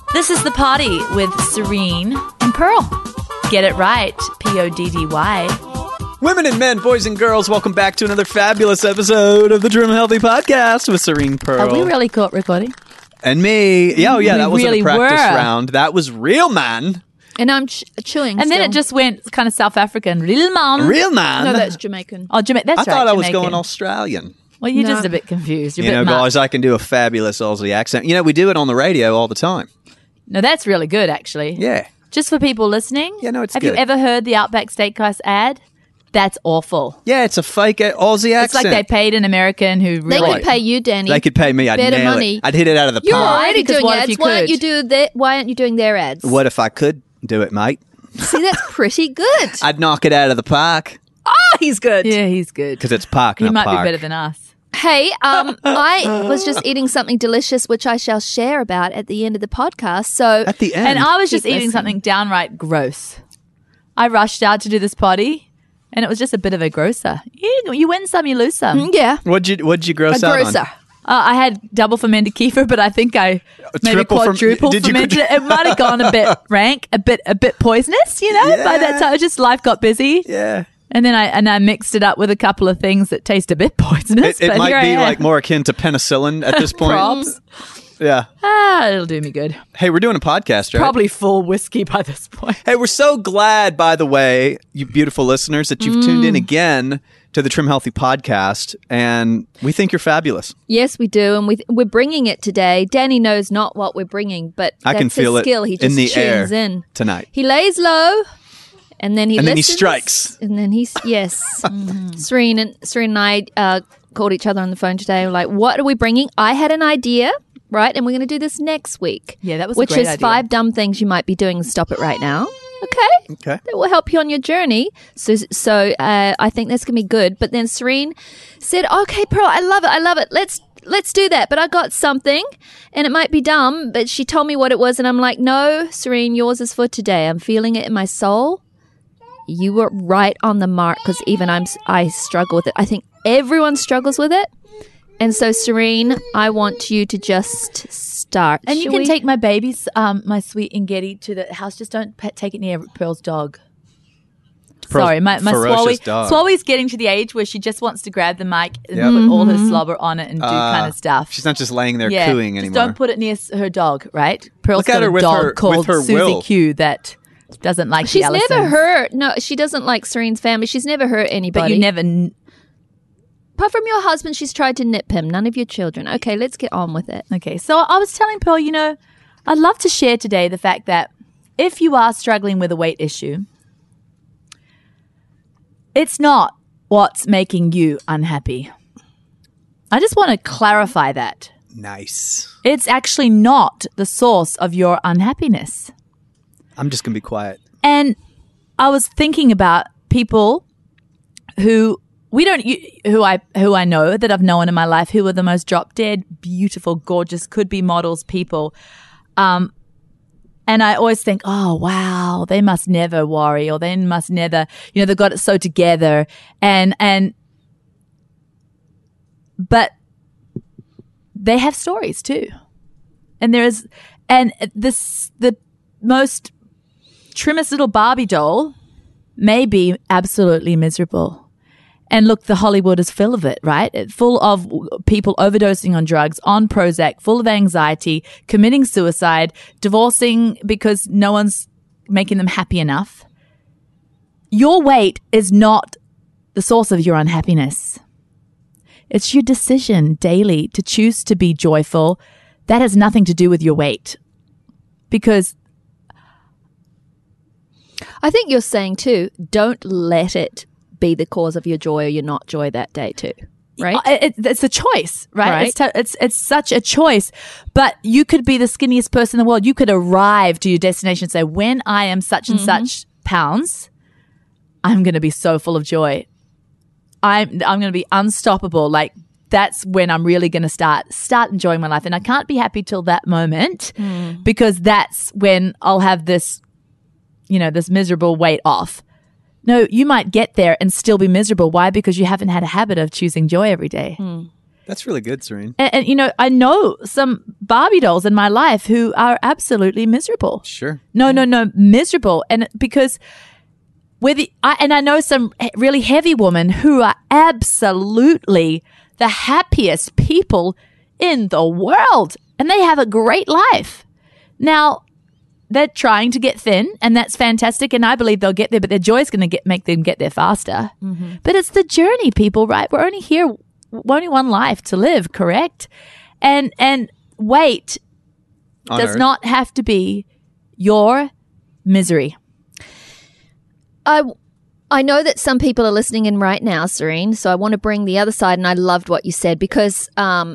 This is The Party with Serene and Pearl. Get it right, Poddy. Women and men, boys and girls, welcome back to another fabulous episode of the Trim Healthy Podcast with Serene Pearl. Are we really caught recording? And me. Yeah, oh yeah, We that wasn't really a practice were. round. That was real man. And I'm chewing. And then it just went kind of South African. Real man. Real man. No, that's Jamaican. Oh, that's I right. thought I was Jamaican. going Australian. Well, you're No. just a bit confused. You're You a know, bit guys, much. I can do a fabulous Aussie accent. You know, we do it on the radio all the time. No, that's really good, actually. Yeah. Just for people listening. Yeah, no, it's Have good. you ever heard the Outback Steakhouse ad? That's awful. Yeah, it's a fake Aussie accent. It's like they paid an American who They really... could pay you, Danny. They could pay me. I'd better nail money. it. I'd hit it out of the You're park. already Because doing what if ads. you Why aren't could? you do that? Why aren't you doing their ads? What if I could do it, mate? See, that's pretty good. I'd knock it out of the park. Oh, he's good. Yeah, he's good. Because it's park, He not might park. be better than us. Hey, I was just eating something delicious, which I shall share about at the end of the podcast. So At the end. And I was just Keep eating listening. something downright gross. I rushed out to do this potty, and it was just a bit of a grosser. You win some, you lose some. yeah, What'd you gross a out grocer. on? I had double fermented kefir, but I think I maybe Triple quadruple did you fermented it. It might have gone a bit rank, a bit poisonous, you know. By that Yeah. time, just life got busy, Yeah. and then I mixed it up with a couple of things that taste a bit poisonous. It but might here I be am. like more akin to penicillin at this point. Props. Yeah. It'll do me good. Hey, we're doing a podcast, right? Probably full whiskey by this point. Hey, we're so glad, by the way, you beautiful listeners, that you've tuned in again to the Trim Healthy Podcast, and we think you're fabulous. Yes, we do, and we're bringing it today. Danny knows not what we're bringing, but I that's can feel his it skill. He in just the tunes air in tonight. He lays low, and then he And then he listens, strikes. and then he's yes. Serene and I called each other on the phone today. We're like, what are we bringing? I had an idea, right, and we're going to do this next week. Yeah, that was a which great is idea. 5 dumb things you might be doing. Stop it right now. Okay. Okay. That will help you on your journey. So I think that's gonna be good. But then Serene said, "Okay, Pearl, I love it. Let's do that. But I got something, and it might be dumb. But she told me what it was, and I'm like, no, Serene, yours is for today. I'm feeling it in my soul. You were right on the mark because even I struggle with it. I think everyone struggles with it. And so, Serene, I want you to just start. And you Shall can we? take my babies, my sweet Ngeti, to the house. Just don't take it near Pearl's dog. Sorry, my ferocious Swallow. dog. Swallowy's getting to the age where she just wants to grab the mic and Yep. put all her slobber on it and do kind of stuff. She's not just laying there yeah, cooing just anymore. don't put it near her dog, right? Pearl's Look at got her a with dog her- called with her Susie will. Q that doesn't like She's the never Allisons. hurt. No, she doesn't like Serene's family. She's never hurt anybody. But you never... Apart from your husband, she's tried to nip him. None of your children. Okay, let's get on with it. Okay, so I was telling Pearl, I'd love to share today the fact that if you are struggling with a weight issue, it's not what's making you unhappy. I just want to clarify that. Nice. It's actually not the source of your unhappiness. I'm just going to be quiet. And I was thinking about people who who I know that I've known in my life who are the most drop dead, beautiful, gorgeous, could be models, people. And I always think, oh, wow, they must never worry, or they must never, they've got it so together. But they have stories too. And the most trimmest little Barbie doll may be absolutely miserable. And look, the Hollywood is full of it, right? It's full of people overdosing on drugs, on Prozac, full of anxiety, committing suicide, divorcing because no one's making them happy enough. Your weight is not the source of your unhappiness. It's your decision daily to choose to be joyful. That has nothing to do with your weight. Because I think you're saying too, don't let it be the cause of your joy or your not joy that day too, right? It's a choice, right? Right. It's such a choice. But you could be the skinniest person in the world. You could arrive to your destination and say, when I am such and such pounds, I'm going to be so full of joy. I'm going to be unstoppable. Like, that's when I'm really going to start enjoying my life. And I can't be happy till that moment because that's when I'll have this, this miserable weight off. No, you might get there and still be miserable. Why? Because you haven't had a habit of choosing joy every day. That's really good, Serene. And, you know, I know some Barbie dolls in my life who are absolutely miserable. Sure. No, miserable. And because I know some really heavy women who are absolutely the happiest people in the world, and they have a great life. Now, they're trying to get thin, and that's fantastic, and I believe they'll get there, but their joy is going to make them get there faster. Mm-hmm. But it's the journey, people, right? We're only here, only one life to live, correct? And weight does not have to be your misery. I know that some people are listening in right now, Serene, so I want to bring the other side, and I loved what you said because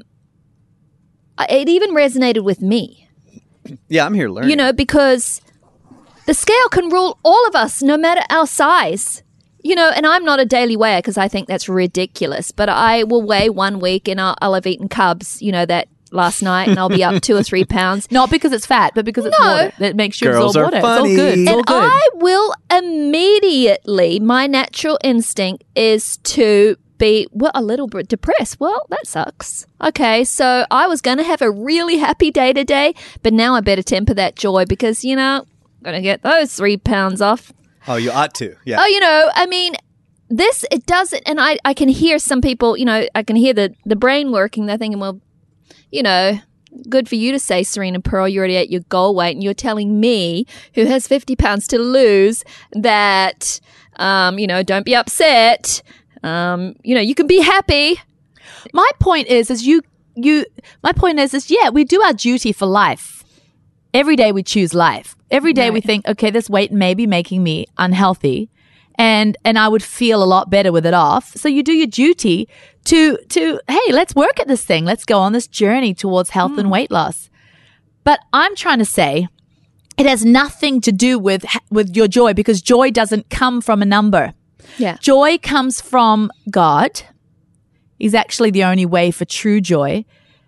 it even resonated with me. Yeah, I'm here learning. You know, because the scale can rule all of us, no matter our size. You know, and I'm not a daily weigher because I think that's ridiculous. But I will weigh 1 week and I'll have eaten carbs, you know, that last night, and I'll be up 2 or 3 pounds. Not because it's fat, but because it's water. That makes sure Girls it's all are water. funny. It's all good. It's all And good. I will immediately, my natural instinct is to be, a little bit depressed. Well, that sucks. Okay, so I was going to have a really happy day today, but now I better temper that joy because, you know, I'm going to get those 3 pounds off. Oh, you ought to. Yeah. Oh, you know, I mean, it doesn't, and I can hear some people, you know, I can hear the brain working. They're thinking, well, you know, good for you to say, Serena Pearl, you're already at your goal weight, and you're telling me, who has 50 pounds to lose, that, you know, don't be upset. You know, you can be happy. My point is yeah, we do our duty for life. Every day we choose life. Every day we think, okay, this weight may be making me unhealthy, and I would feel a lot better with it off. So you do your duty to hey, let's work at this thing. Let's go on this journey towards health and weight loss. But I'm trying to say it has nothing to do with your joy, because joy doesn't come from a number. Yeah. Joy comes from God. He's actually the only way for true joy.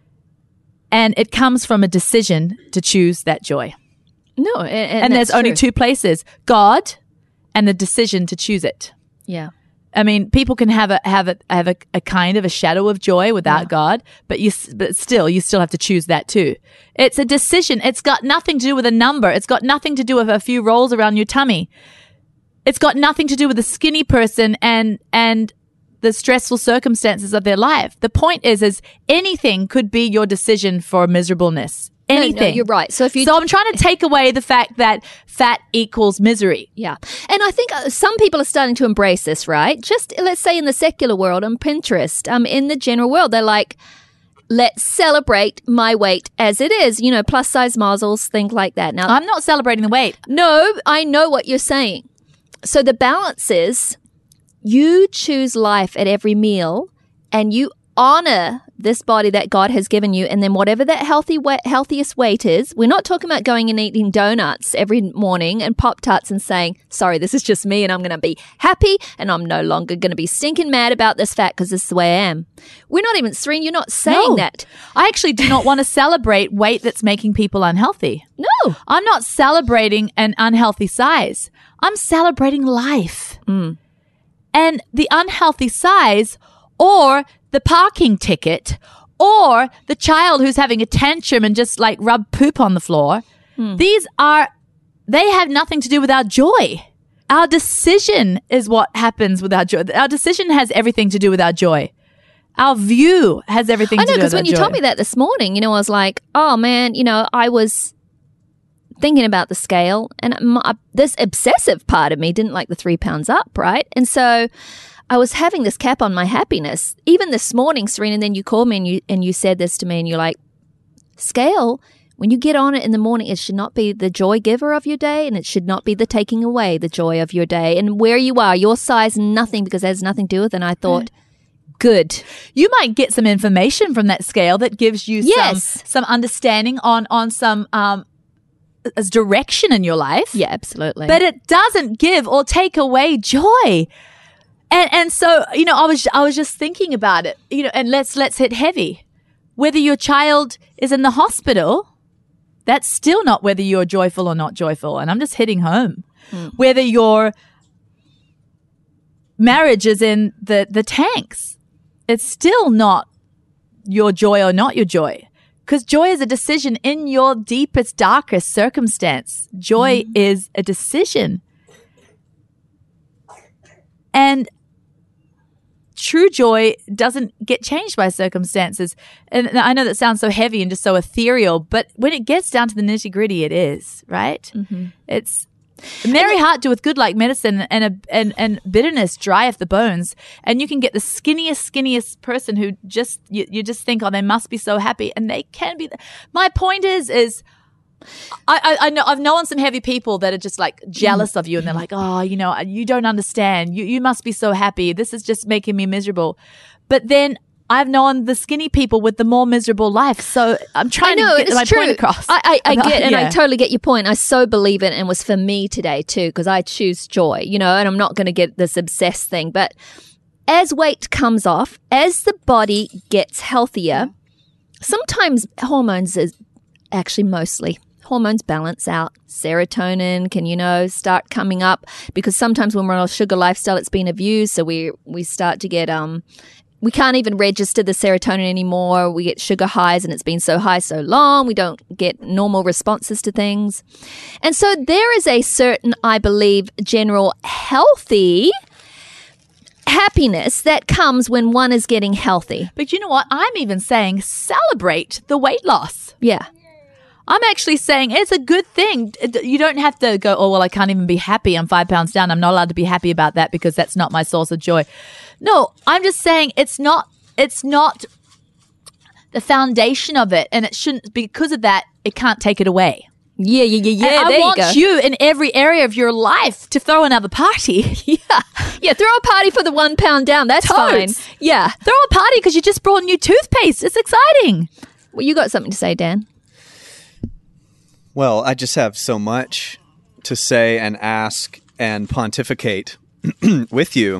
And it comes from a decision to choose that joy. No, and there's that's only true. 2 places, God and the decision to choose it. Yeah. I mean, people can have a kind of a shadow of joy without God, but you still have to choose that too. It's a decision. It's got nothing to do with a number. It's got nothing to do with a few rolls around your tummy. It's got nothing to do with a skinny person and the stressful circumstances of their life. The point is anything could be your decision for miserableness. Anything. No, you're right. So I'm trying to take away the fact that fat equals misery. Yeah. And I think some people are starting to embrace this, right? Just let's say in the secular world, on Pinterest, in the general world, they're like, let's celebrate my weight as it is, you know, plus size models, things like that. Now, I'm not celebrating the weight. No, I know what you're saying. So the balance is you choose life at every meal and you honor this body that God has given you. And then whatever that healthiest weight is, we're not talking about going and eating donuts every morning and Pop-Tarts and saying, sorry, this is just me and I'm going to be happy and I'm no longer going to be stinking mad about this fat because this is the way I am. We're not even, Serene, you're not saying that. I actually do not want to celebrate weight that's making people unhealthy. No. I'm not celebrating an unhealthy size. I'm celebrating life. And the unhealthy size, or the parking ticket, or the child who's having a tantrum and just like rub poop on the floor, they have nothing to do with our joy. Our decision is what happens with our joy. Our decision has everything to do with our joy. Our view has everything to do with our joy. I know, because when you told me that this morning, you know, I was like, oh man, you know, I was thinking about the scale, and this obsessive part of me didn't like the 3 pounds up, right? And so I was having this cap on my happiness. Even this morning, Serena, and then you called me and you said this to me, and you're like, scale, when you get on it in the morning, it should not be the joy giver of your day, and it should not be the taking away the joy of your day. And where you are, your size, nothing, because it has nothing to do with it. And I thought, good. You might get some information from that scale that gives you some understanding on some as direction in your life. Yeah, absolutely. But it doesn't give or take away joy. And so, you know, I was just thinking about it, you know, and let's hit heavy. Whether your child is in the hospital, that's still not whether you're joyful or not joyful. And I'm just hitting home. Whether your marriage is in the tanks, it's still not your joy or not your joy. Because joy is a decision in your deepest, darkest circumstance. Joy is a decision. And true joy doesn't get changed by circumstances. And I know that sounds so heavy and just so ethereal, but when it gets down to the nitty gritty, it is, right? It's a merry heart doeth good like medicine, and bitterness drieth the bones. And you can get the skinniest person who just, you just think, oh, they must be so happy. And they can be. My point is I know I've known some heavy people that are just like jealous of you, and they're like, oh, you know, you don't understand. You must be so happy. This is just making me miserable. But then I've known the skinny people with the more miserable life. So I'm trying to get my point across. I get, and I totally get your point. I so believe it, and it was for me today too, because I choose joy, you know, and I'm not going to get this obsessed thing. But as weight comes off, as the body gets healthier, sometimes hormones is actually mostly hormones balance out. Serotonin can, you know, start coming up, because sometimes when we're on a sugar lifestyle, it's been abused. So we start to get we can't even register the serotonin anymore. We get sugar highs, and it's been so high so long. We don't get normal responses to things. And so there is a certain, I believe, general healthy happiness that comes when one is getting healthy. But you know what? I'm even saying celebrate the weight loss. Yeah. I'm actually saying it's a good thing. You don't have to go, oh, well, I can't even be happy. I'm 5 pounds down. I'm not allowed to be happy about that because that's not my source of joy. No, I'm just saying it's not the foundation of it. And it shouldn't, because of that, it can't take it away. Yeah. And I want you in every area of your life to throw another party. Yeah, throw a party for the 1 pound down. That's fine. Yeah. Throw a party because you just brought new toothpaste. It's exciting. Well, you got something to say, Dan? Well, I just have so much to say and ask and pontificate with you.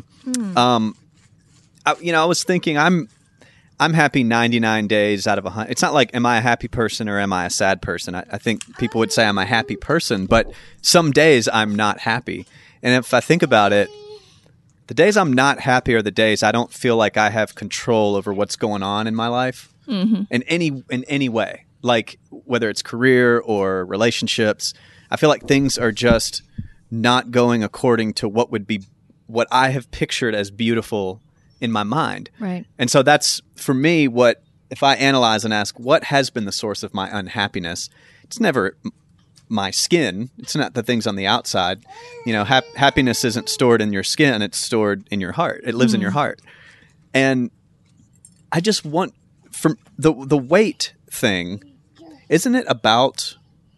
I was thinking I'm happy 99 days out of 100. It's not like, am I a happy person or am I a sad person? I think people would say I'm a happy person, but some days I'm not happy. And if I think about it, the days I'm not happy are the days I don't feel like I have control over what's going on in my life in any way. Like whether it's career or relationships, I feel like things are just not going according to what I have pictured as beautiful in my mind. Right. And so that's, for me, if I analyze and ask what has been the source of my unhappiness, it's never my skin. It's not the things on the outside. You know, happiness isn't stored in your skin. It's stored in your heart. It lives in your heart. And I just want, from the weight thing, isn't it about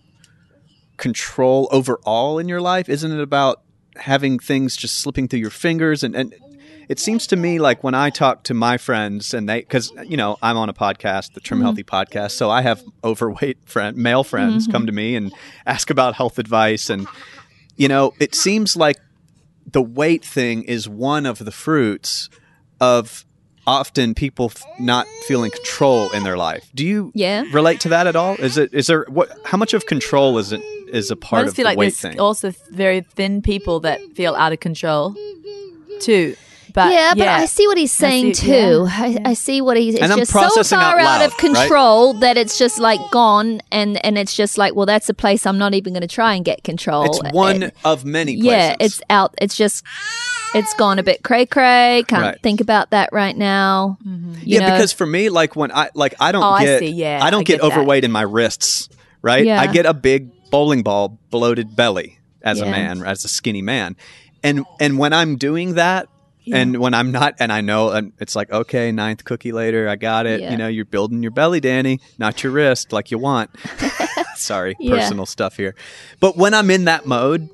control overall in your life? Isn't it about having things just slipping through your fingers? And it seems to me like when I talk to my friends, and because, you know, I'm on a podcast, the Trim Healthy podcast, so I have overweight male friends come to me and ask about health advice. And, you know, it seems like the weight thing is one of the fruits of often people not feeling control in their life. Do you relate to that at all? How much of control is a part of the weight thing? There's also very thin people that feel out of control too. But but I see what he's saying too. I see what he's. It's just so far out of control that it's just like gone, and it's just like, well, that's a place I'm not even going to try and get control. It's one of many places. Yeah, it's out. It's just. It's gone a bit cray-cray. Can't think about that right now. You know? Because for me, like when I don't get overweight in my wrists, right? Yeah. I get a big bowling ball bloated belly as a man, as a skinny man. And when I'm doing that, and when I'm not, and I know, and it's like, okay, 9th cookie later, I got it. You know, you're building your belly, Danny, not your wrist like you want. Sorry, personal stuff here. But when I'm in that mode,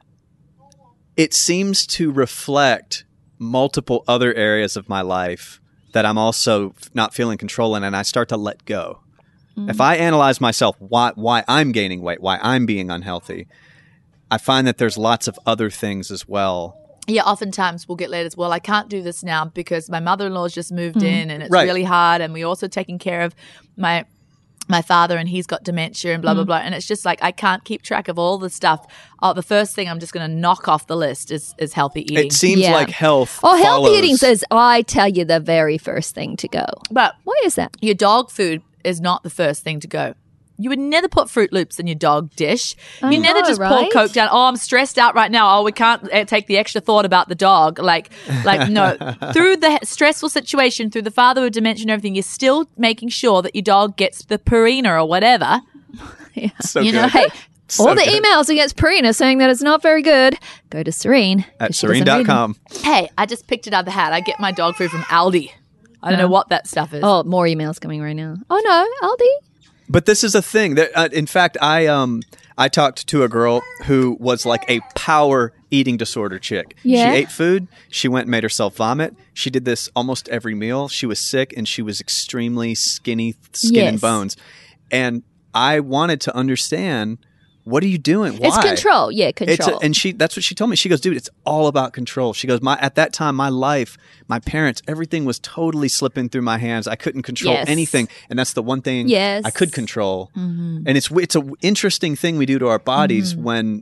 it seems to reflect multiple other areas of my life that I'm also not feeling control in, and I start to let go. If I analyze myself, why I'm gaining weight, why I'm being unhealthy, I find that there's lots of other things as well. Yeah, oftentimes we'll get letters, well, I can't do this now because my mother-in-law's just moved in and it's really hard, and we're also taking care of my my father and he's got dementia and blah, blah, blah. And it's just like I can't keep track of all the stuff. Oh, the first thing I'm just going to knock off the list is healthy eating. It seems like health healthy follows. eating says, I tell you, the very first thing to go. But why is that? your dog food is not the first thing to go. You would never put Fruit Loops in your dog dish. You never just pour Coke down. Oh, I'm stressed out right now. Oh, we can't take the extra thought about the dog. Like no. Through the stressful situation, through the father with dementia and everything, you're still making sure that your dog gets the Purina or whatever. So You good. know, hey, all the emails against Purina saying that it's not very good. Go to Serene. At 'cause she doesn't read them. serene.com. hey, I just picked it out of the hat. I get my dog food from Aldi. I don't know what that stuff is. Oh, more emails coming right now. Oh, no, Aldi. But this is a thing that, in fact, I talked to a girl who was like a power eating disorder chick. Yeah. She ate food. She went and made herself vomit. She did this almost every meal. She was sick and she was extremely skinny, skin and Yes. bones. And I wanted to understand, what are you doing? Why? It's control. Yeah, control. That's what she told me. She goes, dude, it's all about control. She goes, at that time, my life, my parents, everything was totally slipping through my hands. I couldn't control Yes. anything, and that's the one thing Yes. I could control. And it's an interesting thing we do to our bodies when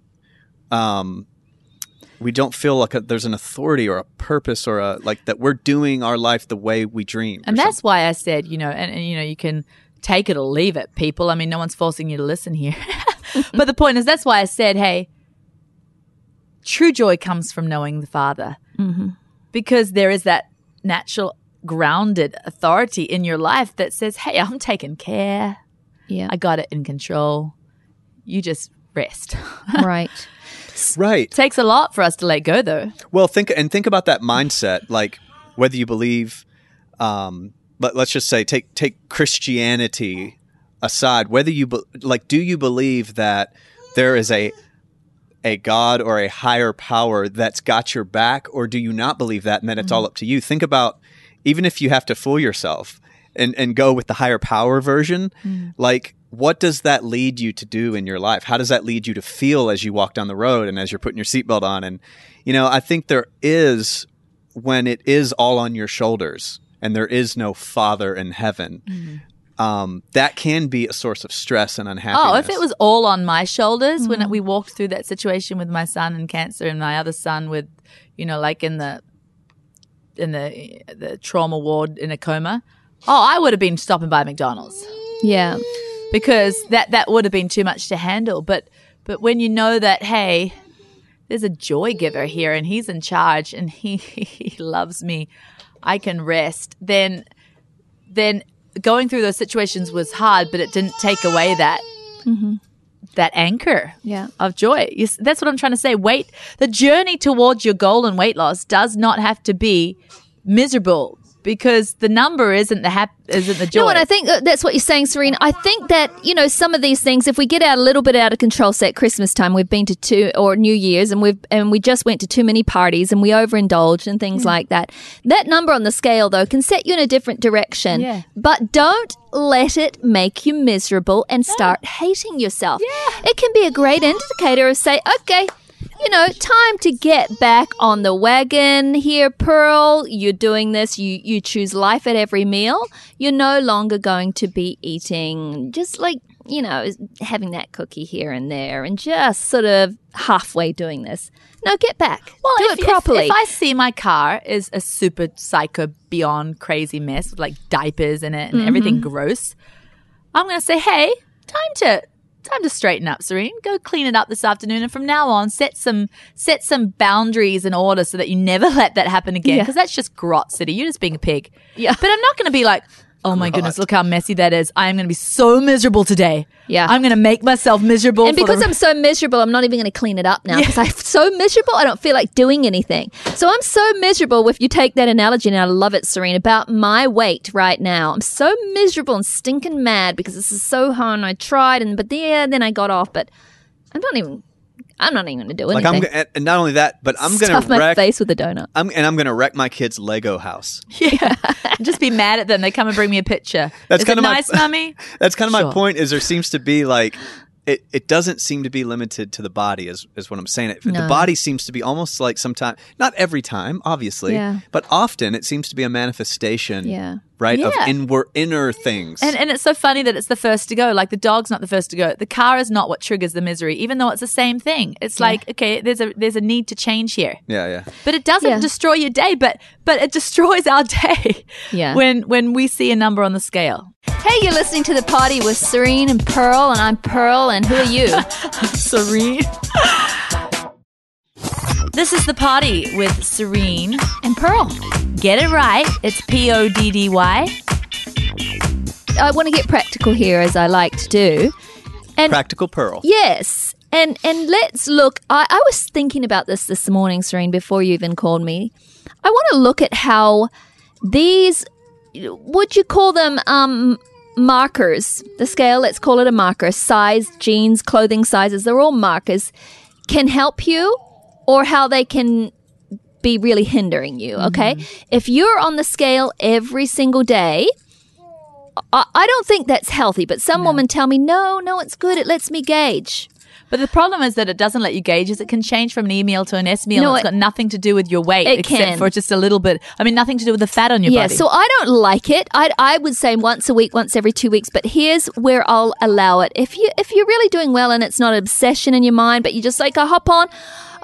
we don't feel like there's an authority or a purpose or that we're doing our life the way we dream. And that's why I said, and you can take it or leave it, people. I mean, no one's forcing you to listen here. But the point is, that's why I said, hey, true joy comes from knowing the Father. Because there is that natural grounded authority in your life that says, hey, I'm taking care. yeah. I got it in control. You just rest. Right. right. Takes a lot for us to let go, though. Well, think about that mindset, like whether you believe, but let's just say take Christianity aside, whether you do you believe that there is a God or a higher power that's got your back, or do you not believe that and then it's all up to you? Think about, even if you have to fool yourself and go with the higher power version, like what does that lead you to do in your life? How does that lead you to feel as you walk down the road and as you're putting your seatbelt on? And I think there is, when it is all on your shoulders and there is no Father in heaven, that can be a source of stress and unhappiness. Oh, if it was all on my shoulders when we walked through that situation with my son and cancer and my other son with, like in the trauma ward in a coma, I would have been stopping by McDonald's. Yeah. Because that would have been too much to handle. But when you know that, hey, there's a joy giver here and he's in charge and he loves me, I can rest, then going through those situations was hard, but it didn't take away that that anchor of joy. That's what I'm trying to say. The journey towards your goal in weight loss does not have to be miserable, because the number isn't the joy. No, and I think that's what you're saying, Serene. I think that, some of these things, if we get a little bit out of control, say at Christmas time, we've been to 2 or New Year's and we just went to too many parties and we overindulged and things like that. That number on the scale, though, can set you in a different direction. Yeah. But don't let it make you miserable and start hating yourself. Yeah. It can be a great indicator of, say, okay, time to get back on the wagon here, Pearl. You're doing this. You choose life at every meal. You're no longer going to be eating just like, having that cookie here and there and just sort of halfway doing this. No, get back. Well, do it properly. If I see my car is a super psycho beyond crazy mess with like diapers in it and everything gross, I'm going to say, hey, time to straighten up, Serene. Go clean it up this afternoon, and from now on, set some boundaries in order so that you never let that happen again. Because that's just grot city. You're just being a pig. Yeah. But I'm not going to be like, oh my goodness, look how messy that is. I am going to be so miserable today. Yeah. I'm going to make myself miserable. And because I'm so miserable, I'm not even going to clean it up now. Because I'm so miserable, I don't feel like doing anything. So I'm so miserable, if you take that analogy, and I love it, Serene, about my weight right now. I'm so miserable and stinking mad because this is so hard and I tried, but then I got off. But I'm not even going to do anything. And not only that, but I'm going to stuff my face with a donut. I'm going to wreck my kids' Lego house. Yeah, just be mad at them. They come and bring me a picture. Is it nice, Mummy? That's kind of my point. Is there seems to be like it doesn't seem to be limited to the body is what I'm saying. No. The body seems to be almost like sometimes, not every time, obviously, Yeah. but often it seems to be a manifestation, Yeah. right, of Yeah. inner things. And it's so funny that it's the first to go. Like the dog's not the first to go. The car is not what triggers the misery, even though it's the same thing. It's like, okay, there's a need to change here. yeah. But it doesn't Yeah. destroy your day, but it destroys our day. Yeah. When we see a number on the scale. Hey, you're listening to The Party with Serene and Pearl, and I'm Pearl, and who are you? Serene. This is The Party with Serene. And Pearl. Get it right. It's PODDY. I want to get practical here, as I like to do. And Practical Pearl. yes, and let's look. I was thinking about this morning, Serene, before you even called me. I want to look at how these, would you call them markers? The scale, let's call it a marker. Size, jeans, clothing sizes, they're all markers. Can help you, or how they can be really hindering you, okay? If you're on the scale every single day, I don't think that's healthy, but some women tell me, no, it's good. It lets me gauge. But the problem is that it doesn't let you gauge. It can change from an E meal to an S meal. No, It's got nothing to do with your weight, It except can. for just a little bit. I mean, nothing to do with the fat on your Yeah, body. so I don't like it. I would say once a week, once every 2 weeks, but here's where I'll allow it. If you're really doing well and it's not an obsession in your mind, but you just like, I hop on,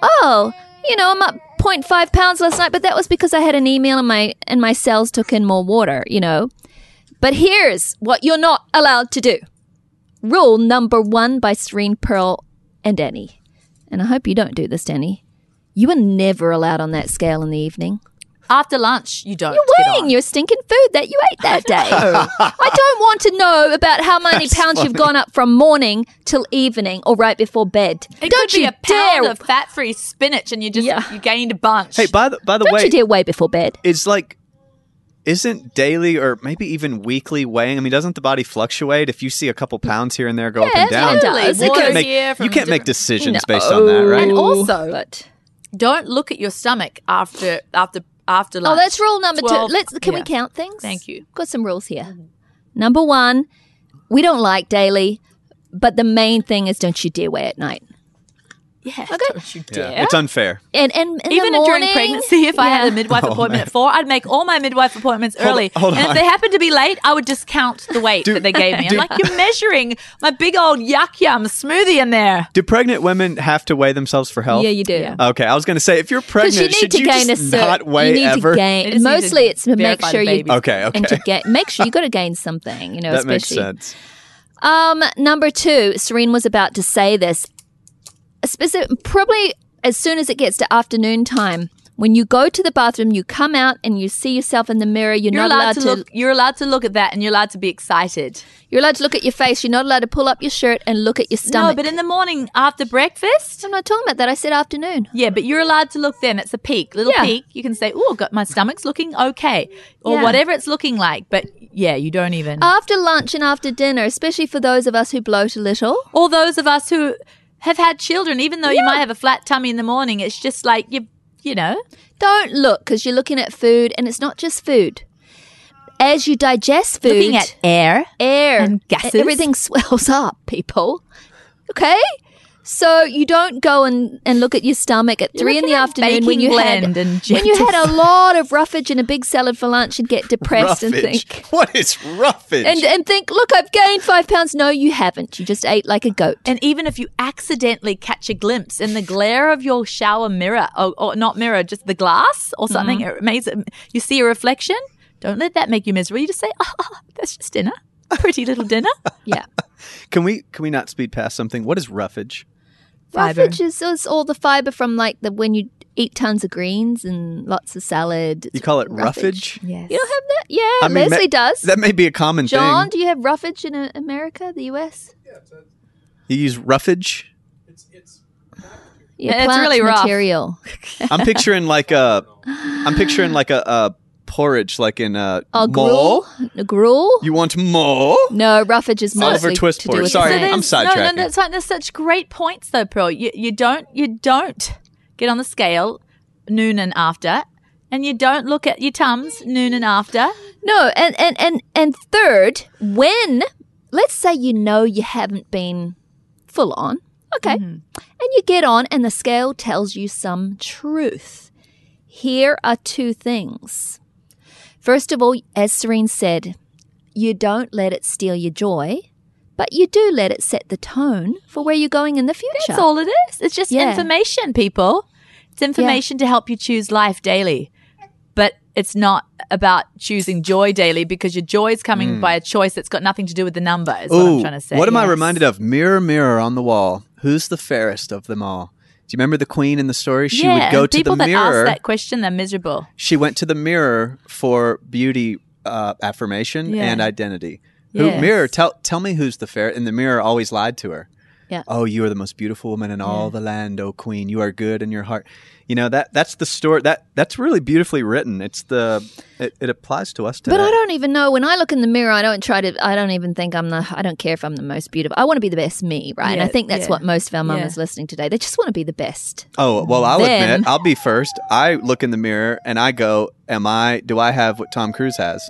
I'm up 0.5 pounds last night, but that was because I had an email and my cells took in more water, But here's what you're not allowed to do. Rule number 1 by Serene, Pearl, and Danny. And I hope you don't do this, Danny. You are never allowed on that scale in the evening. After lunch, you don't. You're get weighing on. your stinking food that you ate that day. I don't want to know about how many pounds you've gone up from morning till evening or right before bed. It don't could be you a pound dare! of fat-free spinach, and you Yeah. you gained a bunch. Hey, by the Don't way, you dare weigh before bed. it's like, isn't daily or maybe even weekly weighing? I mean, doesn't the body fluctuate? If you see a couple pounds here and there go up and down, it does. you It can't goes make here from you can't make different- decisions based on that, right? And also- But- Don't look at your stomach after lunch. oh, that's rule number 2. 12 Can we yeah. count things? Thank you. Got some rules here. Number 1, we don't like daily, but the main thing is don't you dare weigh at night. Yeah, don't you Yeah, dare. it's unfair. And in Even the morning, during pregnancy, if I had a Yeah. midwife appointment at 4, I'd make all my midwife appointments early. hold and on. if they happened to be late, I would just count the weight that they gave me. I'm like, you're measuring my big old yuck yum smoothie in there. Do pregnant women have to weigh themselves for health? Yeah, you do. Yeah. Okay, I was going to say, if you're Because pregnant, you need should to you gain just a certain. not weigh You need ever? to They gain. just need Mostly, to it's to make verify the sure you. baby. Okay. And to get make sure you got to gain something. That makes especially. sense. Number 2, Serene was about to say this. Probably as soon as it gets to afternoon time, when you go to the bathroom, you come out and you see yourself in the mirror. You're not allowed to look. You're allowed to look at that, and you're allowed to be excited. You're allowed to look at your face. You're not allowed to pull up your shirt and look at your stomach. No, but in the morning after breakfast. I'm not talking about that. I said afternoon. Yeah, but you're allowed to look then. It's a peek, little Yeah. peek. You can say, "Oh, got my stomach's looking okay," or Yeah. whatever it's looking like. But yeah, you don't even. After lunch and after dinner, especially for those of us who bloat a little. Or those of us who have had children, even though you might have a flat tummy in the morning, it's just like you know. Don't look because you're looking at food, and it's not just food. As you digest food, Looking at air. and gases. everything swells up, people. Okay? So you don't go and look at your stomach at 3 in the looking at afternoon when baking you had blend and when you gentle had a lot of roughage and a big salad for lunch and get depressed and Roughage. think What is roughage? and think, look, I've gained 5 pounds. No, you haven't. You just ate like a goat. And even if you accidentally catch a glimpse in the glare of your shower mirror, or not mirror, just the glass or something, you see a reflection, don't let that make you miserable. You just say, oh, that's just dinner. Pretty little dinner. Yeah. Can we not speed past something? What is roughage? Fiber. Roughage is all the fiber from like when you eat tons of greens and lots of salad. You call it roughage? Yes. You don't have that? Yeah, I mean, Leslie does. That may be a common John, thing. do you have roughage in America, the US? You use roughage? Yeah, It's plant really rough. material. I'm picturing like a porridge, like in a Oh, mole. gruel? You want more? No, roughage is Oliver mostly Twist to do porridge. with Sorry, sand. I'm sidetracking. No, that's fine. There's such great points though, Pearl. You don't get on the scale noon and after, and you don't look at your tums noon and after. No, and third, when let's say you haven't been full on. Okay. And you get on and the scale tells you some truth. Here are two things. First of all, as Serene said, you don't let it steal your joy, but you do let it set the tone for where you're going in the future. That's all it is. It's just information, people. It's information to help you choose life daily. But it's not about choosing joy daily because your joy is coming by a choice that's got nothing to do with the number, is what I'm trying to say. What am I reminded of? Mirror, mirror on the wall. Who's the fairest of them all? Do you remember the queen in the story? She would go to the mirror. People that ask that question, they're miserable. She went to the mirror for beauty affirmation and identity. Mirror, tell me who's the fair. And the mirror always lied to her. Yeah. Oh, you are the most beautiful woman in all the land, oh queen. You are good in your heart. You know, that's the story. That's really beautifully written. It applies to us today. But I don't even know. When I look in the mirror, I don't even think I don't care if I'm the most beautiful. I want to be the best me, right? And I think that's what most of our mamas listening today. They just want to be the best. Oh, well, I'll admit, I'll be first. I look in the mirror and I go, do I have what Tom Cruise has?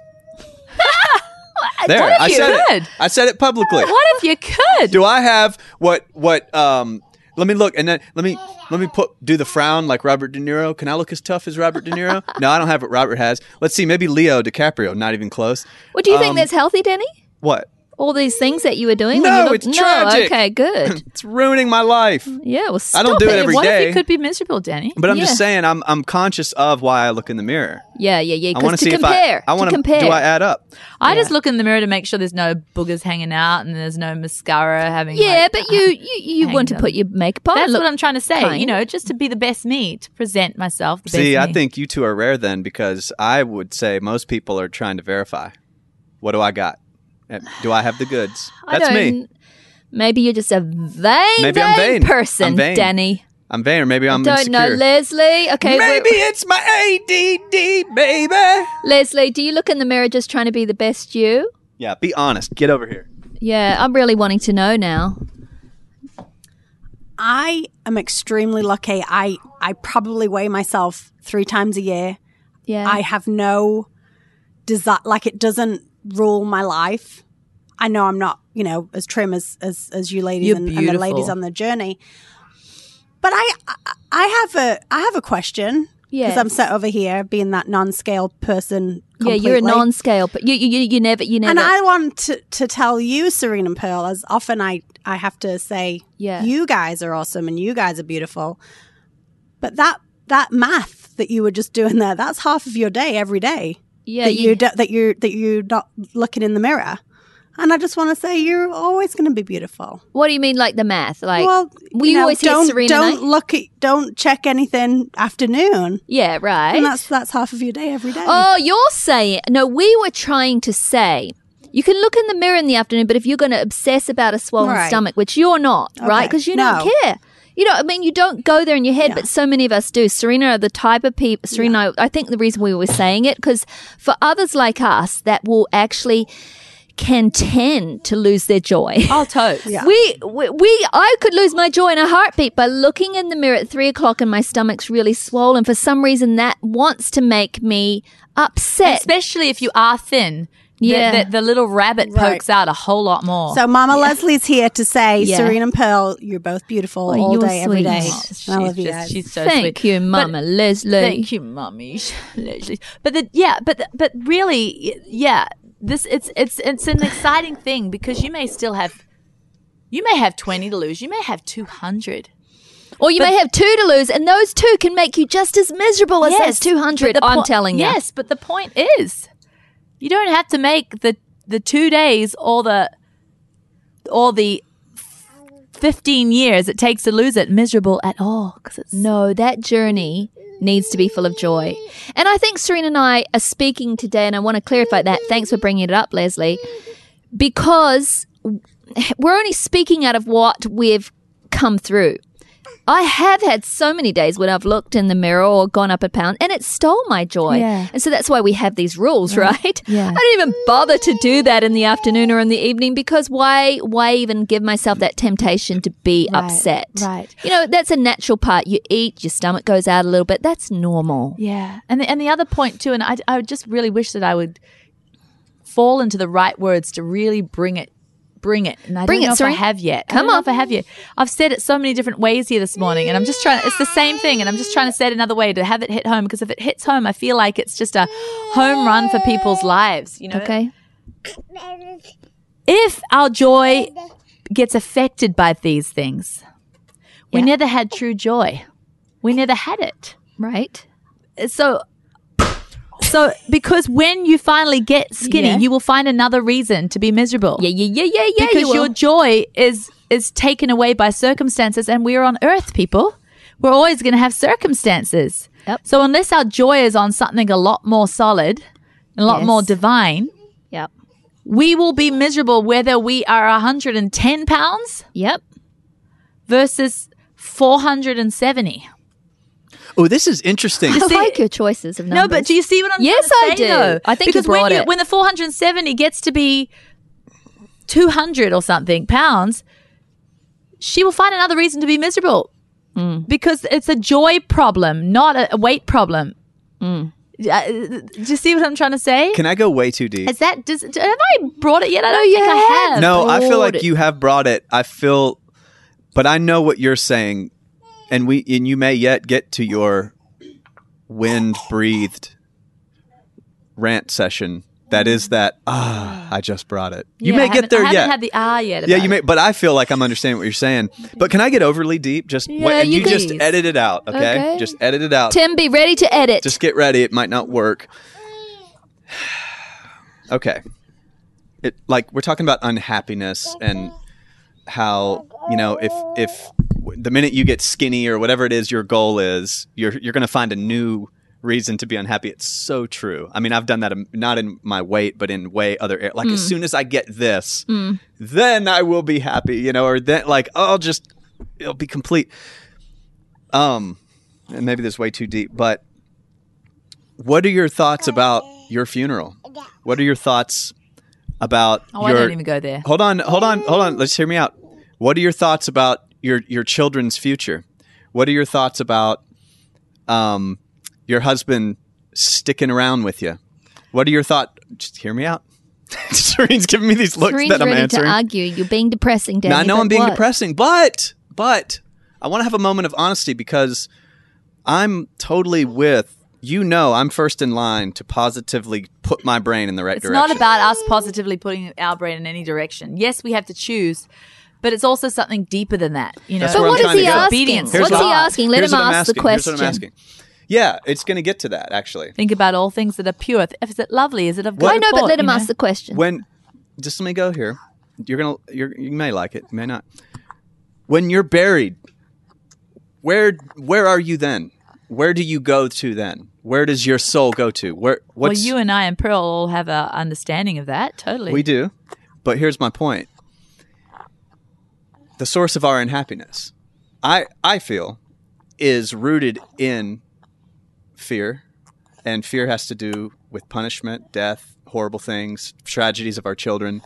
There, what if you could? I said it publicly. What if you could? Do I have what let me look and then let me do the frown like Robert De Niro. Can I look as tough as Robert De Niro? No, I don't have what Robert has. Let's see, maybe Leo DiCaprio, not even close. Well, do you think that's healthy, Danny? What? All these things that you were doing? No, it's tragic. Okay, good. It's ruining my life. Yeah, well, stop I don't do it every what day. if you could be miserable, Danny? But I'm just saying, I'm conscious of why I look in the mirror. Yeah. I want to see compare. I want to compare. Do I add up? I just look in the mirror to make sure there's no boogers hanging out and there's no mascara having. Yeah, but you want to put your makeup on. That's what I'm trying to say. You know, just to be the best me, to present myself. The best me. I think you two are rare then, because I would say most people are trying to verify. What do I got? Do I have the goods? That's me. Maybe you're just a vain person, I'm vain. Danny. I'm vain, or maybe I'm don't insecure. know, Leslie. Okay, maybe it's my ADD, baby. Leslie, do you look in the mirror just trying to be the best you? Yeah, be honest. Get over here. Yeah, I'm really wanting to know now. I am extremely lucky. I probably weigh myself 3 times a year. Yeah. I have no desire, like it doesn't rule my life. I know I'm not, as trim as you ladies and the ladies on the journey. But I have a question. Yeah. Because I'm set over here being that non-scale person completely. Yeah, you're a non-scale, but you never. And I want to tell you, Serene and Pearl, as often I have to say, you guys are awesome and you guys are beautiful. But that math that you were just doing there, that's half of your day every day. Yeah, that you're not looking in the mirror. And I just want to say you're always going to be beautiful. What do you mean, like the math? Like, we always hear Serena. Don't check anything afternoon. Yeah, right. And that's half of your day every day. Oh, you're saying no. We were trying to say you can look in the mirror in the afternoon, but if you're going to obsess about a swollen stomach, which you're not, right? Because you don't care. You don't go there in your head, but so many of us do. Serena are the type of people. Serena, I think the reason we were saying it because for others like us that will actually can tend to lose their joy. Oh, totes. Yeah. I could lose my joy in a heartbeat by looking in the mirror at 3:00 and my stomach's really swollen. For some reason, that wants to make me upset. Especially if you are thin. Yeah. The little rabbit pokes out a whole lot more. So Mama Leslie's here to say, Serene and Pearl, you're both beautiful all day, every day. I love you guys. She's so Thank sweet. you, Mama Leslie. Thank you, Mommy Leslie. But really, it's an exciting thing because you may have 20 to lose. You may have 200. Or you may have 2 to lose, and those 2 can make you just as miserable as those 200. I'm telling you. Yes, but the point is, you don't have to make the 2 days or the 15 years it takes to lose it miserable at all. No, that journey needs to be full of joy. And I think Serena and I are speaking today, and I want to clarify that. Thanks for bringing it up, Leslie, because we're only speaking out of what we've come through. I have had so many days when I've looked in the mirror or gone up a pound and it stole my joy. Yeah. And so that's why we have these rules, right? Yeah. I don't even bother to do that in the afternoon or in the evening because why even give myself that temptation to be upset? Right. That's a natural part. You eat, your stomach goes out a little bit. That's normal. Yeah. And the other point too, and I would just really wish that I would fall into the right words to really bring it bring it. And I Bring don't know it, if sorry. I have yet. Come I don't know on. if I have yet. I've said it so many different ways here this morning, and I'm just trying. It's the same thing, and I'm just trying to say it another way to have it hit home. Because if it hits home, I feel like it's just a home run for people's lives. You know. Okay. If our joy gets affected by these things, we Yeah. never had true joy. We never had it. Right. So because when you finally get skinny, Yeah. you will find another reason to be miserable. Yeah. Because you will. your joy is taken away by circumstances, and we're on earth, people. We're always going to have circumstances. Yep. So unless our joy is on something a lot more solid, a lot Yes. more divine, Yep. we will be miserable whether we are 110 pounds Yep. versus 470. Oh, this is interesting. I see- like your choices of No, numbers. but do you see what I'm Yes, trying I to say, do. though? I think you because brought it. when the 470 gets to be 200 or something pounds, she will find another reason to be miserable because it's a joy problem, not a weight problem. Do you see what I'm trying to say? Can I go way too deep? Have I brought it yet? I don't think I have. No, I feel brought like it. you have brought it. But I know what you're saying, and you may yet get to your wind-breathed rant session. That is that. I just brought it. You Yeah, may I get haven't- there I haven't yet. had the yet. Yeah, about you may. it. But I feel like I'm understanding what you're saying. But can I get overly deep? Just Yeah, and you you just please. edit it out, okay? Okay. Just edit it out. Tim, be ready to edit. Just get ready. It might not work. Okay. We're talking about unhappiness and how, if the minute you get skinny or whatever it is your goal is, you're going to find a new reason to be unhappy. It's so true. I mean, I've done that not in my weight, but in way other areas. Like as soon as I get this, then I will be happy, or then it'll be complete. And maybe this is way too deep, but what are your thoughts about your funeral? What are your thoughts about I don't even go there. Hold on. Let's hear me out. What are your thoughts about your children's future? What are your thoughts about your husband sticking around with you? What are your thoughts? Just hear me out. Serene's giving me these looks Serene's that I'm ready answering. to argue. You're being depressing, Danny. Now, I know but I'm being what? depressing, but I want to have a moment of honesty because I'm totally with I'm first in line to positively put my brain in the right It's direction. not about us positively putting our brain in any direction. Yes, we have to choose, but it's also something deeper than that. That's But where I'm what is trying he to go. asking? Obedience. Here's What's what- he asking? Let Here's him what I'm ask the asking. question. Here's what I'm asking. Yeah, it's going to get to that actually. Think about all things that are pure. Is it lovely? Is it of good I know, but report, let him you know? ask the question. When just let me go here. You may like it, you may not. When you're buried, where are you then? Where do you go to then? Where does your soul go to? Well, you and I and Pearl all have an understanding of that. Totally. We do. But here's my point. The source of our unhappiness, I feel, is rooted in fear. And fear has to do with punishment, death, horrible things, tragedies of our children.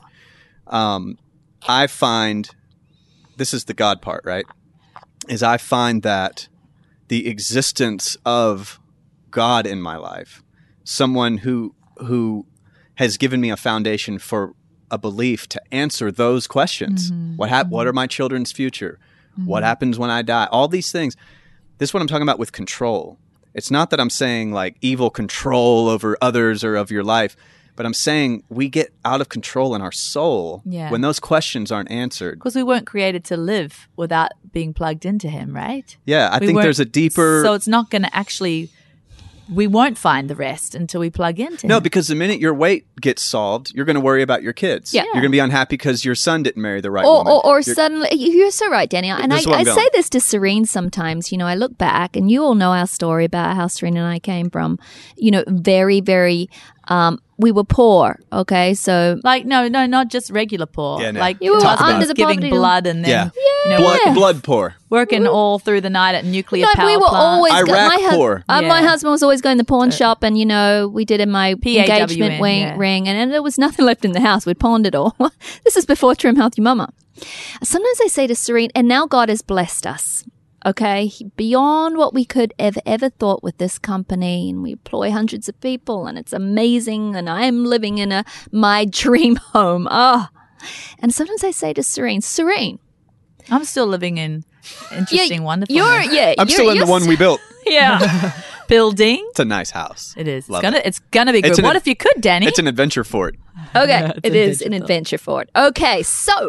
I find, this is the God part, right? Is I find that the existence of God in my life, someone who has given me a foundation for a belief to answer those questions. What are my children's future? What happens when I die? All these things. This is what I'm talking about with control. It's not that I'm saying like evil control over others or of your life, but I'm saying we get out of control in our soul when those questions aren't answered. Because we weren't created to live without being plugged into Him, right? Yeah, I think there's a deeper... So it's not going to actually... We won't find the rest until we plug into Him. No, because the minute your weight gets solved, you're going to worry about your kids. Yeah. You're going to be unhappy because your son didn't marry the right Or, woman. or You're- suddenly, you're so right, Danny. And This is where I I'm say going. this to Serene sometimes. I look back, and you all know our story about how Serene and I came from, very, very, we were poor, okay? So, Like, no, not just regular poor. Yeah, no. Like, You were Talk about under it. the giving poverty blood and then, blood poor. working all through the night at nuclear power we were plants. always Iraq poor. My Yeah. husband was always going to the pawn shop, and we did in my engagement yeah. ring, and there was nothing left in the house. We'd pawned it all. This is before Trim Healthy Mama. Sometimes I say to Serene, and now God has blessed us. Okay, beyond what we could ever thought with this company, and we employ hundreds of people, and it's amazing. And I am living in my dream home. And sometimes I say to Serene, I'm still living in interesting, wonderful. I'm still in the one we built. Yeah. Building. It's a nice house. It is. Love It's gonna be good. What if you could, Danny? It's an adventure fort. Okay, it is an adventure fort. Okay, so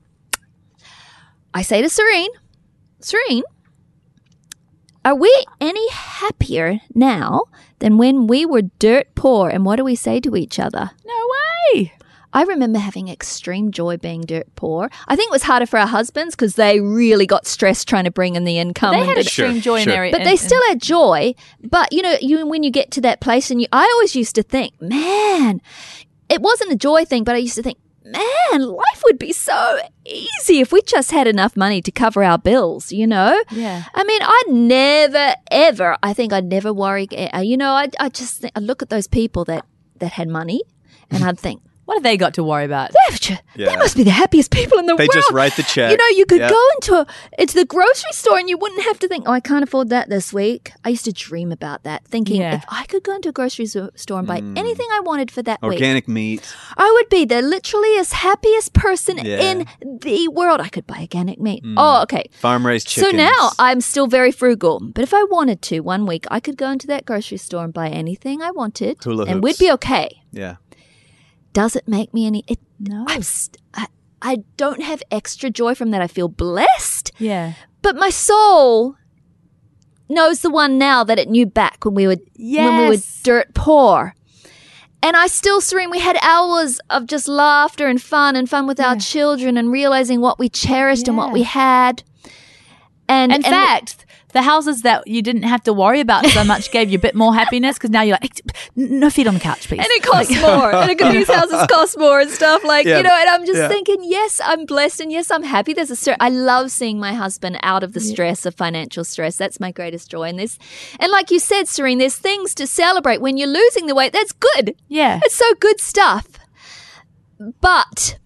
I say to Serene, are we any happier now than when we were dirt poor? And what do we say to each other? No way. I remember having extreme joy being dirt poor. I think it was harder for our husbands because they really got stressed trying to bring in the income. They had extreme joy in their... But they still had joy. But, when you get to that place and I always used to think, man, it wasn't a joy thing, but I used to think, man, life would be so easy if we just had enough money to cover our bills, Yeah. I mean, I'd never worry. I just think, I look at those people that had money and I'd think, what have they got to worry about? They must be the happiest people in the world. They just write the check. You could go into the grocery store and you wouldn't have to think, oh, I can't afford that this week. I used to dream about that, thinking if I could go into a grocery store and buy anything I wanted for that week. Organic meat. I would be the literally as happiest person in the world. I could buy organic meat. Oh, okay. Farm-raised chickens. So now I'm still very frugal. But if I wanted to, one week, I could go into that grocery store and buy anything I wanted. Hula and hoops. we'd be okay. Yeah. Does it make me any... No. I don't have extra joy from that. I feel blessed. Yeah. But my soul knows the one now that it knew back when we were dirt poor. And I still, Serene, we had hours of just laughter and fun with our children and realizing what we cherished and what we had. And in fact, the houses that you didn't have to worry about so much gave you a bit more happiness because now you're like, no feet on the couch, please. And it costs more. And these houses cost more and stuff and I'm just thinking, yes, I'm blessed and yes, I'm happy. I love seeing my husband out of the stress of financial stress. That's my greatest joy in this. And like you said, Serene, there's things to celebrate. When you're losing the weight, that's good. Yeah. It's so good stuff. But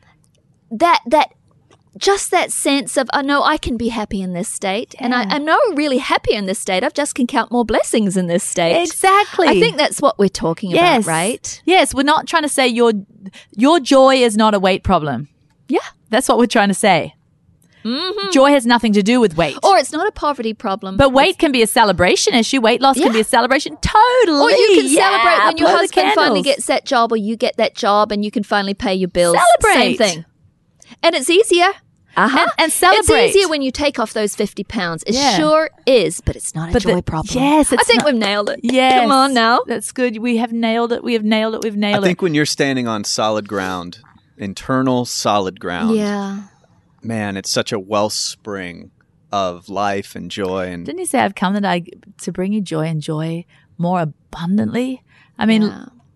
just that sense of, I can be happy in this state. Yeah. And I'm not really happier in this state. I just can count more blessings in this state. Exactly. I think that's what we're talking about, right? Yes. We're not trying to say your joy is not a weight problem. Yeah. That's what we're trying to say. Mm-hmm. Joy has nothing to do with weight. Or it's not a poverty problem. But weight can be a celebration issue. Weight loss can be a celebration. Totally. Or you can celebrate when your husband finally gets that job or you get that job and you can finally pay your bills. Celebrate. Same thing. And it's easier. And celebrate. It's easier when you take off those 50 pounds. It sure is, but it's not a joy problem. Yes. I think we've nailed it. Yes. Come on now. That's good. We have nailed it. I think when you're standing on solid ground, internal solid ground. Yeah. Man, it's such a wellspring of life and joy. And didn't he say, I've come to bring you joy and joy more abundantly? I mean...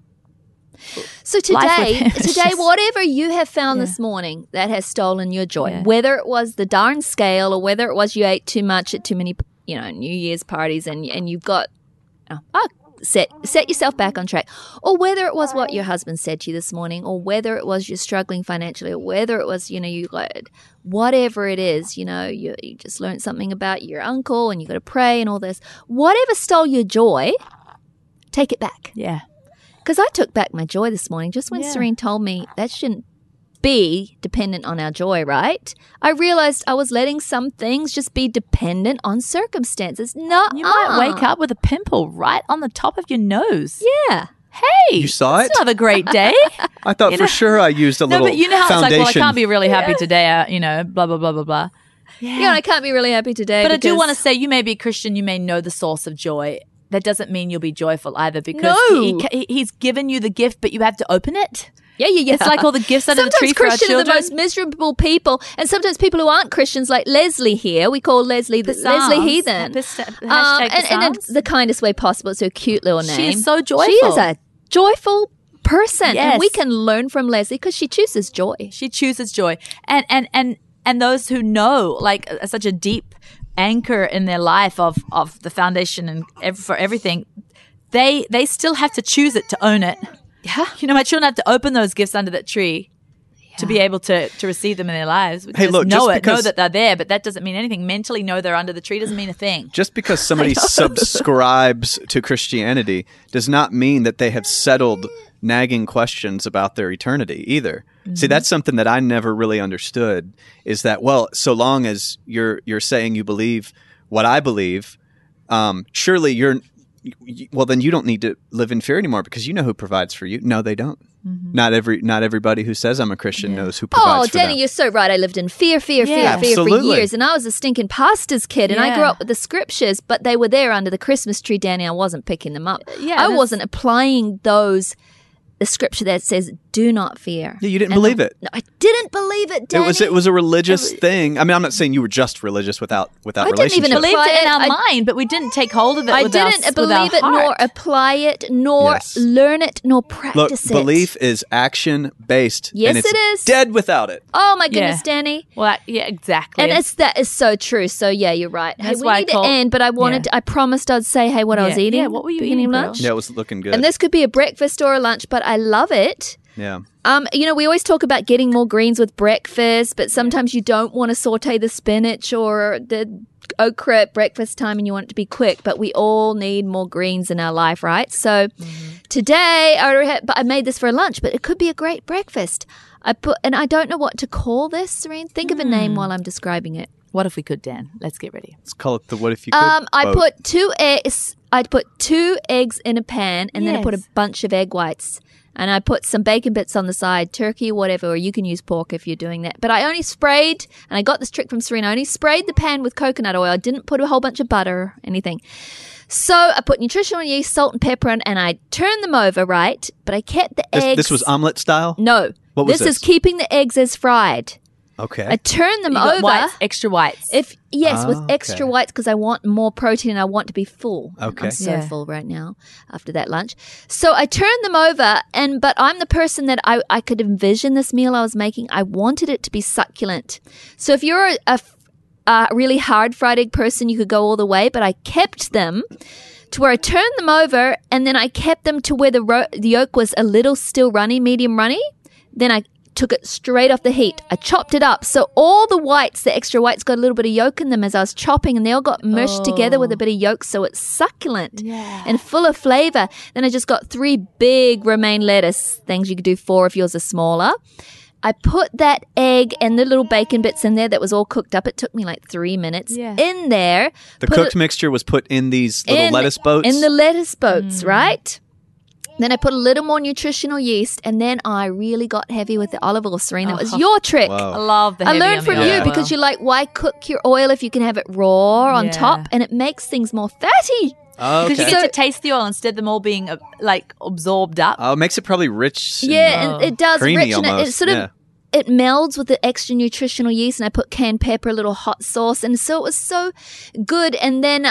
So today, whatever you have found this morning that has stolen your joy, whether it was the darn scale or whether it was you ate too much at too many, New Year's parties and you've got, set yourself back on track, or whether it was what your husband said to you this morning, or whether it was you're struggling financially, or whether it was, you whatever it is, you just learned something about your uncle and you got to pray and all this, whatever stole your joy, take it back. Yeah. Because I took back my joy this morning just when Serene told me that shouldn't be dependent on our joy, right? I realized I was letting some things just be dependent on circumstances. No, you might wake up with a pimple right on the top of your nose. Yeah. Hey, you saw it? It's not a great day. I thought for sure I used a little. No, but you know how foundation. it's like, well, I can't be really happy today. Blah blah blah blah blah. Yeah, I can't be really happy today. But I do want to say, you may be a Christian, you may know the source of joy. That doesn't mean you'll be joyful either, because he's given you the gift, but you have to open it. Yeah. It's like all the gifts under the tree for our children. Sometimes Christians are the most miserable people, and sometimes people who aren't Christians, like Leslie here, we call Leslie Leslie Heathen. And in the kindest way possible. It's her cute little name. She is so joyful. She is a joyful person, yes. And we can learn from Leslie because she chooses joy. She chooses joy, and those who know, like, such a deep anchor in their life of the foundation and for everything, they still have to choose it to own it. Yeah. My children have to open those gifts under that tree to be able to receive them in their lives. Hey, look, know that they're there, but that doesn't mean anything. Mentally know they're under the tree doesn't mean a thing. Just because somebody subscribes to Christianity does not mean that they have settled nagging questions about their eternity either. See, that's something that I never really understood, is that, well, so long as you're saying you believe what I believe, surely then you don't need to live in fear anymore because you know who provides for you. No, they don't. Not everybody who says I'm a Christian knows who provides for them. Oh, Danny, you're so right. I lived in fear for years. And I was a stinking pastor's kid, and I grew up with the scriptures, but they were there under the Christmas tree, Danny. I wasn't picking them up. I wasn't applying the scripture that says, do not fear. Yeah, you didn't believe it. No, I didn't believe it, Danny. It was a religious thing. I mean, I'm not saying you were just religious without relationship. Didn't even believe it in our mind, but we didn't take hold of it. I didn't believe it, nor apply it, nor learn it, nor practice it. Look, belief is action based. Yes, and it's it is. Dead without it. Oh my goodness, Danny. Well, yeah, exactly. And that is so true. So yeah, you're right. Hey, That's we need to end, but I promised I'd say, hey, what I was eating. Yeah, what were you beginning eating, lunch? Yeah, it was looking good. And this could be a breakfast or a lunch, but I love it. Yeah. We always talk about getting more greens with breakfast, but sometimes you don't want to saute the spinach or the okra at breakfast time and you want it to be quick, but we all need more greens in our life, right? So today, I made this for lunch, but it could be a great breakfast. And I don't know what to call this, Serene. Think of a name while I'm describing it. What if we could, Dan? Let's get ready. Let's call it the what if you could. I put 2 eggs. I'd put 2 eggs in a pan, and then I put a bunch of egg whites. And I put some bacon bits on the side, turkey, whatever, or you can use pork if you're doing that. But I only sprayed, and I got this trick from Serena, I only sprayed the pan with coconut oil. I didn't put a whole bunch of butter or anything. So I put nutritional yeast, salt, and pepper on, and I turned them over, right? But I kept the eggs. This was omelet style? No. What was this? This is keeping the eggs as fried. Okay. I turn them you over. Got whites, extra whites. With extra whites because I want more protein and I want to be full. Okay. I'm so full right now after that lunch. So I turned them over, but I'm the person that I could envision this meal I was making. I wanted it to be succulent. So if you're a really hard fried egg person, you could go all the way, but I kept them to where I turned them over, and then I kept them to where the yolk was a little still runny, medium runny. Then I took it straight off the heat. I chopped it up. So all the whites, the extra whites, got a little bit of yolk in them as I was chopping, and they all got mushed together with a bit of yolk, so it's succulent and full of flavor. Then I just got 3 big romaine lettuce things. You could do 4 if yours are smaller. I put that egg and the little bacon bits in there that was all cooked up. It took me like 3 minutes in there. The cooked mixture was put in these little lettuce boats? In the lettuce boats, right? Then I put a little more nutritional yeast, and then I really got heavy with the olive oil, Serene. That was your trick. Whoa. I love the heavy I learned from you because you're like, why cook your oil if you can have it raw on top? And it makes things more fatty. Oh, because you get to taste the oil instead of them all being absorbed up. Oh, it makes it probably rich. And it does. Creamy rich, almost. And it sort of it melds with the extra nutritional yeast, and I put cayenne pepper, a little hot sauce, and so it was so good. And then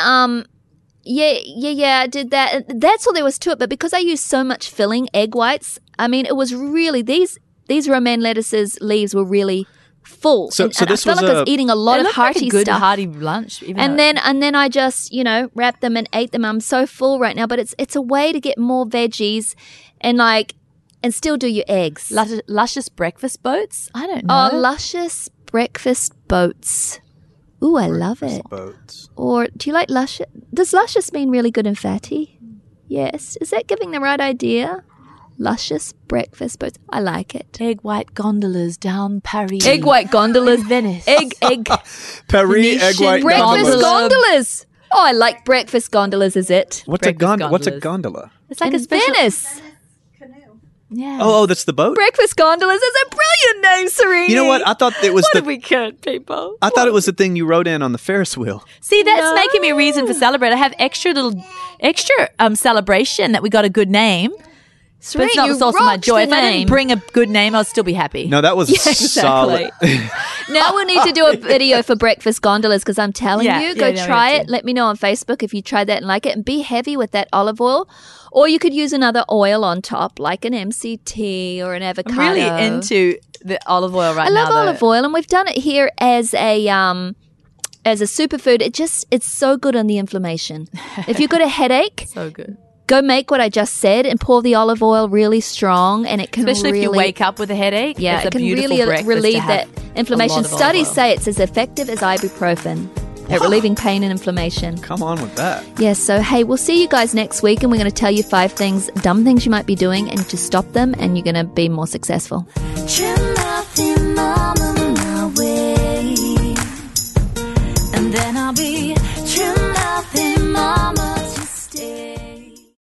I did that. That's all there was to it. But because I used so much filling egg whites, I mean, it was really these romaine lettuces leaves were really full. So and this I felt like I was eating a lot of hearty good stuff. Hearty lunch. And then I just wrapped them and ate them. I'm so full right now, but it's a way to get more veggies and still do your eggs. Luscious breakfast boats? I don't know. Oh, luscious breakfast boats. Ooh, I love it. Boats. Or do you like luscious? Does luscious mean really good and fatty? Yes. Is that giving the right idea? Luscious breakfast boats. I like it. Egg white gondolas down Paris. Egg white gondolas. Venice. Egg. Paris egg white Breakfast gondolas. gondolas. Oh, I like breakfast gondolas, is it? What's a gondola? It's like in a special Venice. Yeah. Oh, that's the boat? Breakfast gondolas is a brilliant name, Serene. You know what? I thought it was What have we cut, people? I thought it was the thing you rode in on the Ferris wheel. See, that's making me a reason for celebrate. I have extra celebration that we got a good name. Serene, but it's not the source of my joy. If I didn't bring a good name, I'll still be happy. No, that was solid. Now we need to do a video for breakfast gondolas because I'm telling you, go try it. Let me know on Facebook if you tried that and like it, and be heavy with that olive oil. Or you could use another oil on top, like an MCT or an avocado. I'm really into the olive oil right now. I love olive oil, and we've done it here as a superfood. It's so good on the inflammation. If you've got a headache, so good. Go make what I just said and pour the olive oil really strong, and it can especially if you wake up with a headache. Yeah, it's it can beautiful really relieve that inflammation. Studies say it's as effective as ibuprofen. at relieving pain and inflammation. Come on with that. Yes, so hey, we'll see you guys next week, and we're going to tell you 5 dumb things you might be doing, and to stop them, and you're going to be more successful.